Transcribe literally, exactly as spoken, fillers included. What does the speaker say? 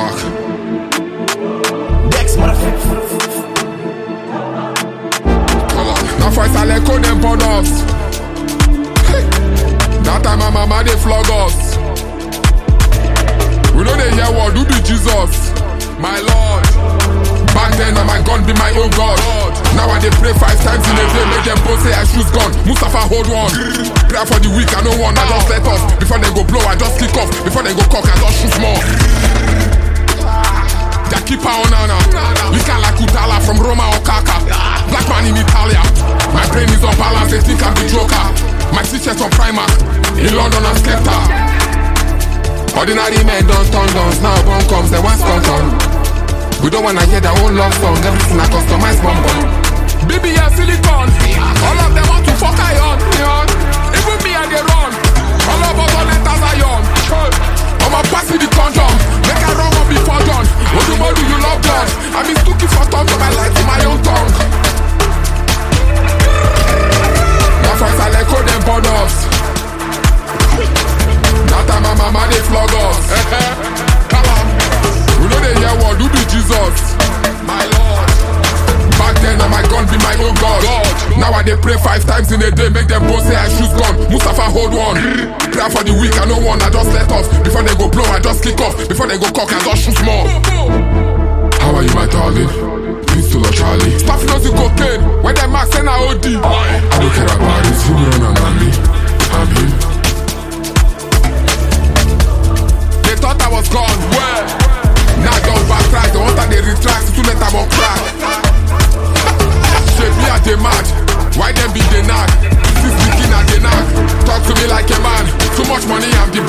back. Dex, motherfucker. Now first I let call them burn us. That time my mama they flog us. We know they hear what do be Jesus, my Lord. Back then now my gun be my own God. Now I they pray five times in a day, make them both say I choose gun. Mustafa hold one. Pray for the weak, I know one, I just let off. Before they go blow, I just kick off. Before they go cock, I just shoot more. They keep on Nana. Looking like Utala from Roma or Kaka. Black man in Italia. My brain is on balance, they think I'm the Joker. My t-shirt on Primark. In London and Skepta. Ordinary men don't turn guns. Now one comes, they want skunk. We don't wanna hear their own love song. Everything I customize one bum. B B and Silicon. All of them want to fuck iron. Even me and they run. All of us on letters iron. I'ma pass me the condom. Make I run one before done. What do more do you love God? I mean looking for tongue, but I like to my own tongue. Now first I let go them burn us. Now time my mama they flog us. Come on. We know they hear what do be Jesus, my Lord. Back then now my gun be my own God. God. Now I they pray five times in a day, make them both say I choose gun. Mustafa hold one. Pray for the weak, I know one, I just let off. Before they go blow, I just kick off. Before they go cock, I just shoot more. How are you, my darling? Please to Charlie. Staff knows the cocaine. When them max send a O D. I don't care about this. Who run on me? I'm him. They thought I was gone. Where? Now don't backtrack. The one that they retract. Too late about crack. Shape me at the mad. Why them be the knack? This is the king at the knack. Talk to me like a man. Too much money, I'm the